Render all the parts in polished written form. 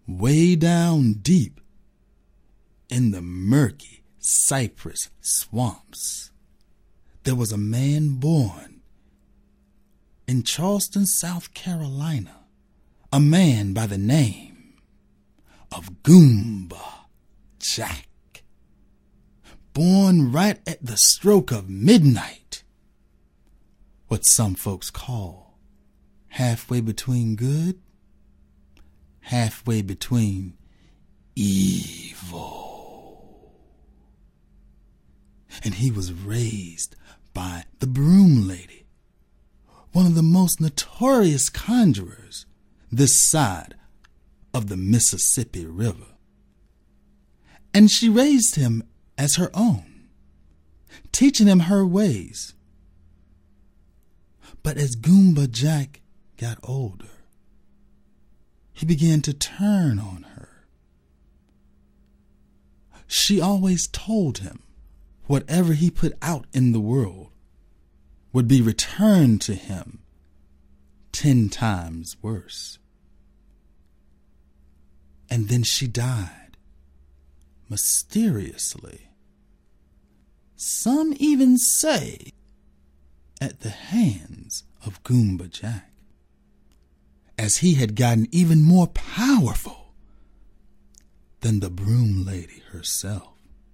way down deep in the murky cypress swamps, there was a man born in Charleston, South Carolina, a man by the name of Goomba Jack, born right at the stroke of midnight, what some folks call halfway between good, halfway between evil. And he was raised by the Broom Lady, one of the most notorious conjurers this side of the Mississippi River. And she raised him as her own, teaching him her ways. But as Goomba Jack got older, he began to turn on her. She always told him whatever he put out in the world would be returned to him 10 times worse. And then she died, mysteriously. Some even say at the hands of Goomba Jack, as he had gotten even more powerful than the Broom Lady herself.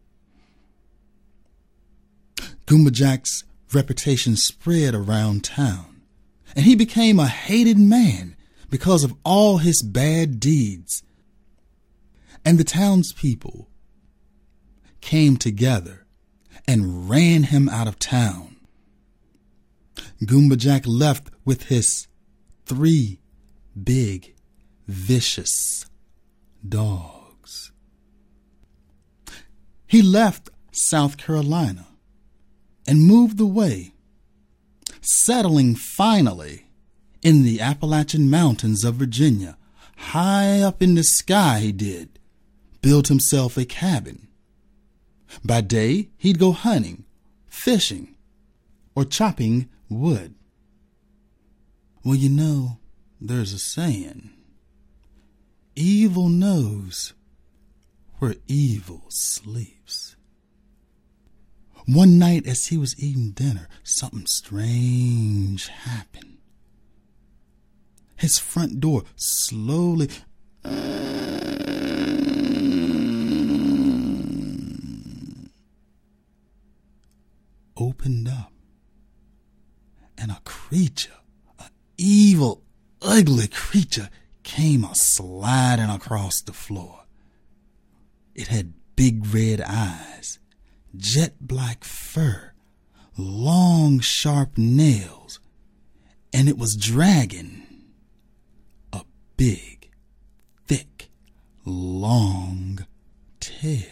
Goomba Jack's reputation spread around town, and he became a hated man because of all his bad deeds. And the townspeople came together and ran him out of town. Goomba Jack left with his 3 big, vicious dogs. He left South Carolina and moved away, settling finally in the Appalachian Mountains of Virginia. High up in the sky he did, built himself a cabin. By day, he'd go hunting, fishing, or chopping wood. Well, you know, there's a saying, evil knows where evil sleeps. One night as he was eating dinner, something strange happened. His front door slowly opened up, and a creature, an evil, ugly creature, came a-sliding across the floor. It had big red eyes, jet black fur, long sharp nails, and it was dragging a big, thick, long tail.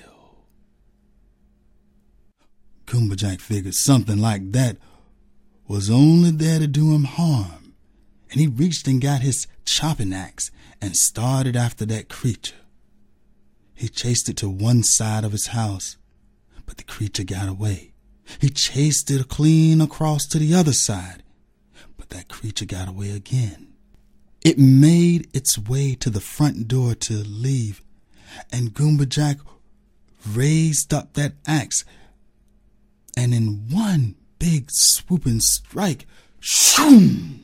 Goomba Jack figured something like that was only there to do him harm, and he reached and got his chopping axe and started after that creature. He chased it to one side of his house, but the creature got away. He chased it clean across to the other side, but that creature got away again. It made its way to the front door to leave, and Goomba Jack raised up that axe, and in one big swooping strike, shoom,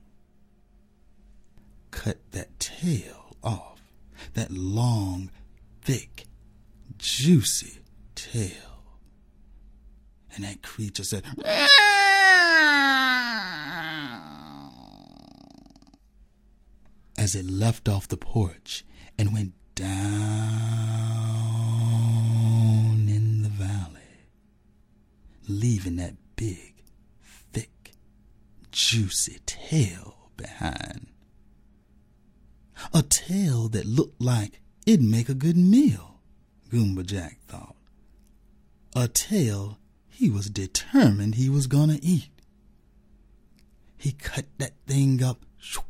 cut that tail off, that long, thick, juicy tail. And that creature said, as it left off the porch and went down in the valley, leaving that big, thick, juicy tail behind. A tail that looked like it'd make a good meal, Goomba Jack thought. A tail he was determined he was gonna eat. He cut that thing up,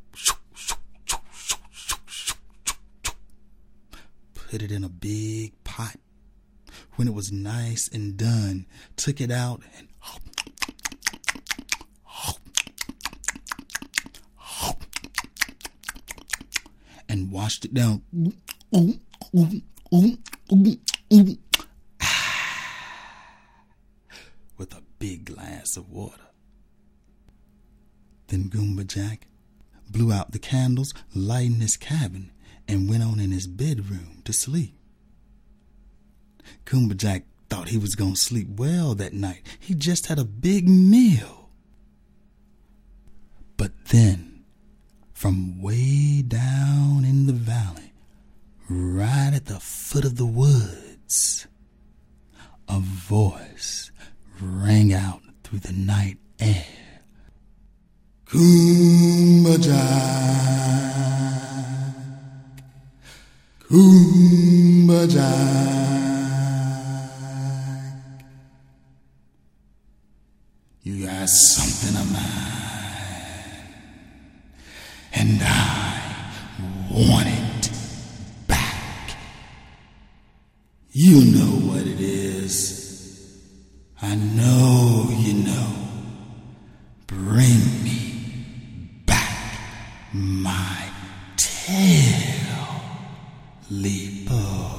put it in a big pot. When it was nice and done, took it out and and washed it down with a big glass of water. Then Goomba Jack blew out the candles, lighted his cabin, and went on in his bedroom to sleep. Goomba Jack thought he was going to sleep well that night. He just had a big meal. But then, from way down in the valley, right at the foot of the woods, a voice rang out through the night air. Goomba Jack, Goomba Jack, you got something of mine, and I want it back. You know what it is. I know you know. Bring me my tail, Leapo.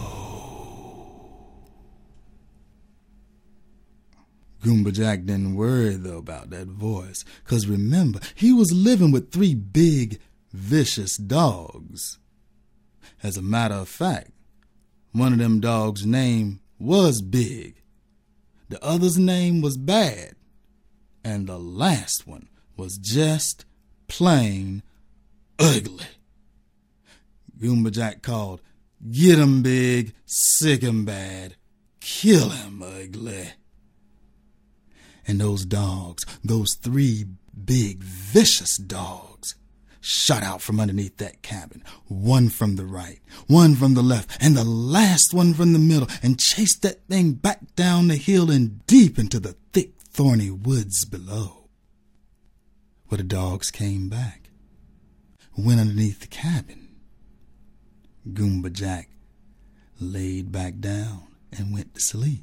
Goomba Jack didn't worry, though, about that voice, 'cause remember, he was living with 3 big, vicious dogs. As a matter of fact, one of them dogs' name was Big, the other's name was Bad, and the last one was just plain ugly. Goomba Jack called, "Get him, Big, sick him, Bad, kill him, Ugly." And those dogs, those 3 big, vicious dogs, shot out from underneath that cabin, one from the right, one from the left, and the last one from the middle, and chased that thing back down the hill and deep into the thick, thorny woods below. Where the dogs came back, went underneath the cabin. Goomba Jack laid back down and went to sleep.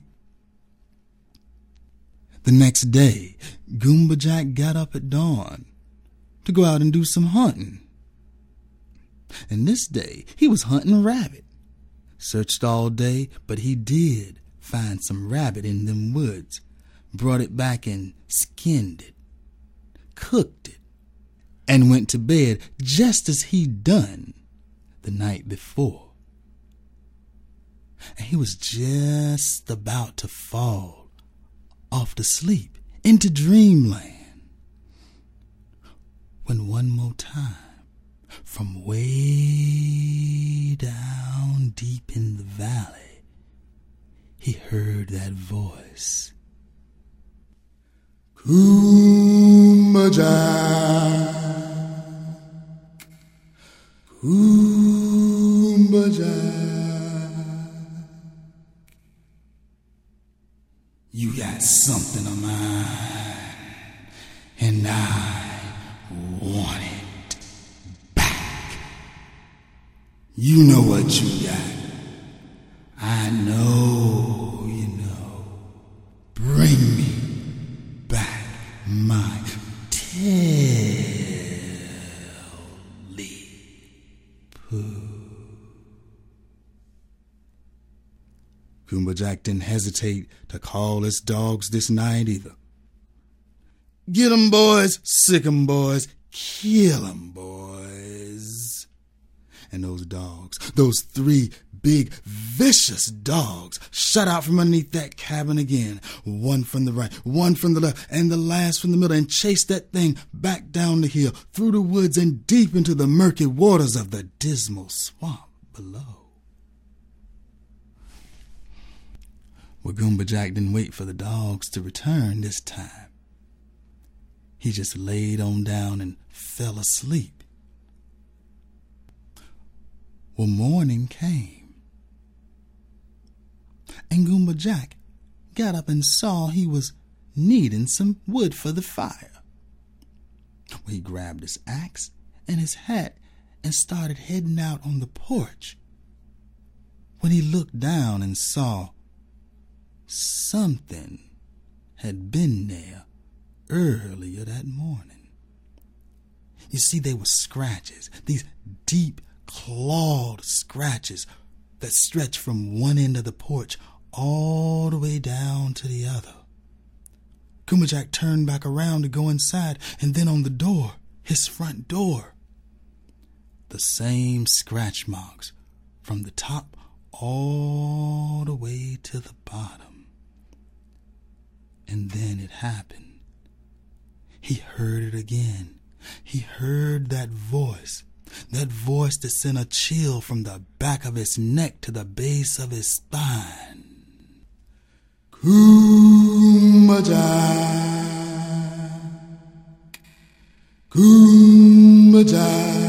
The next day, Goomba Jack got up at dawn to go out and do some hunting. And this day, he was hunting rabbit. Searched all day, but he did find some rabbit in them woods. Brought it back and skinned it, cooked it, and went to bed just as he'd done the night before. And he was just about to fall off to sleep into dreamland when one more time, from way down deep in the valley, he heard that voice. Goomba Jack, Goomba Jack, you got something of mine, and I want it back. You know what you got. I know you know. Bring me back my tail, Leapo. Goomba Jack didn't hesitate to call his dogs this night either. Get 'em, boys, sick 'em, boys, kill 'em, boys. And those dogs, those 3 big, vicious dogs, shot out from underneath that cabin again, one from the right, one from the left, and the last from the middle, and chased that thing back down the hill, through the woods, and deep into the murky waters of the dismal swamp below. Well, Goomba Jack didn't wait for the dogs to return this time. He just laid on down and fell asleep. Well, morning came, and Goomba Jack got up and saw he was needing some wood for the fire. Well, he grabbed his axe and his hat and started heading out on the porch when he looked down and saw something had been there earlier that morning. You see, there were scratches, these deep clawed scratches that stretched from one end of the porch all the way down to the other. Cumberjack turned back around to go inside, and then on the door, his front door, the same scratch marks from the top all the way to the bottom. And then it happened. He heard it again. He heard that voice that sent a chill from the back of his neck to the base of his spine. Cumberjack, Cumberjack.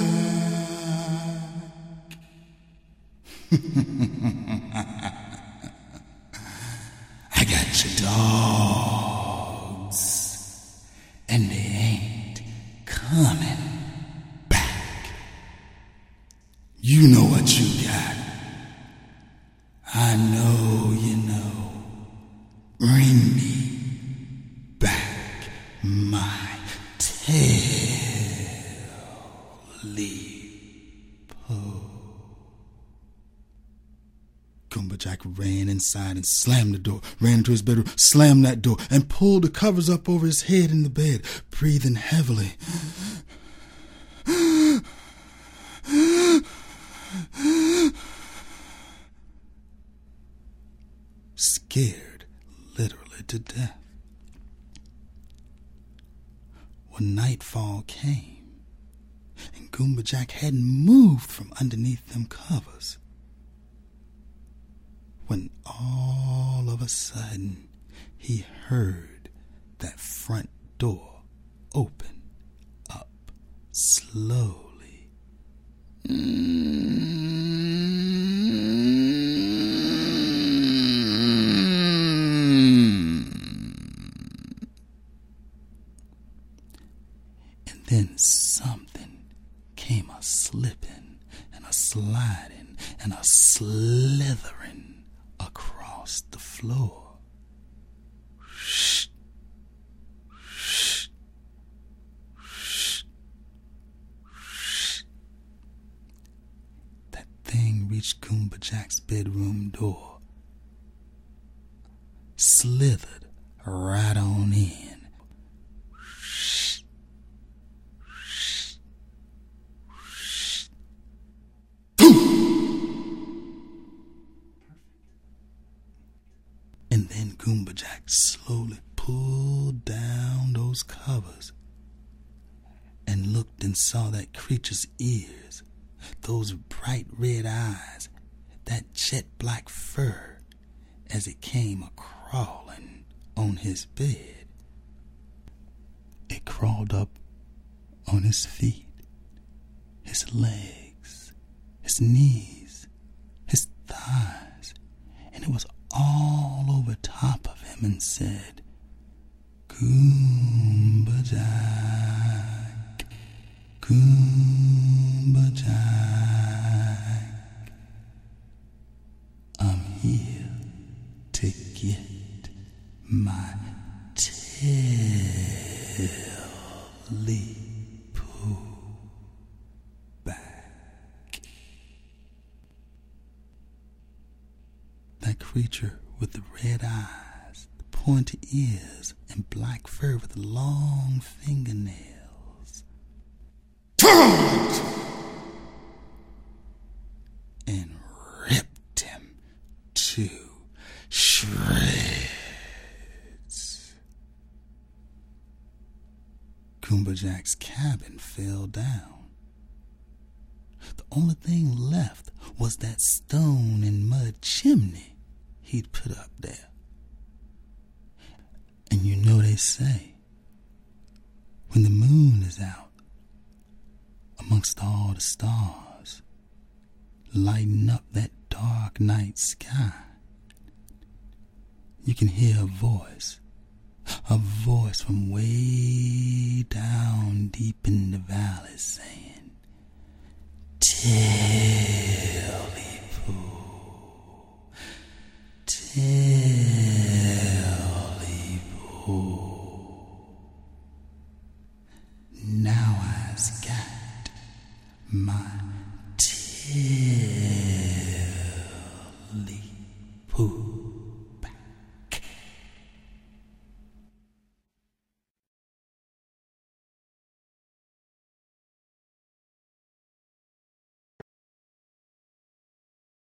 I got your dogs, and they ain't coming back. You know what you got. I know you know. Bring me back my tail-leap-o. Cumberjack ran inside and slammed the door, ran into his bedroom, slammed that door, and pulled the covers up over his head in the bed, breathing heavily. Scared literally to death. When nightfall came, and Cumberjack hadn't moved from underneath them covers, when all of a sudden he heard that front door open up slowly. And then something came a-slipping and a-sliding and a-slithering across the floor. Shh. Shh. Shh. Shh. That thing reached Cumberjack's bedroom door, slithered right on in. Shh. Shh. Shh. And then Cumberjack slowly pulled down those covers and looked and saw that creature's ears, those bright red eyes, that jet black fur as it came a-crawling on his bed. It crawled up on his feet, his legs, his knees, his thighs, and it was all over top of him and said, Cumberjack, Cumberjack, I'm here to get my tail-leap-o back. That creature with the red eyes, the pointy ears, and black fur with long fingernails turned and ripped him to shreds. Cumberjack's cabin fell down. The only thing left was that stone and mud chimney he'd put up there. And you know they say, when the moon is out, amongst all the stars, lighting up that dark night sky, you can hear a voice from way down deep in the valley saying, tail-leap-o, tail-leap-o.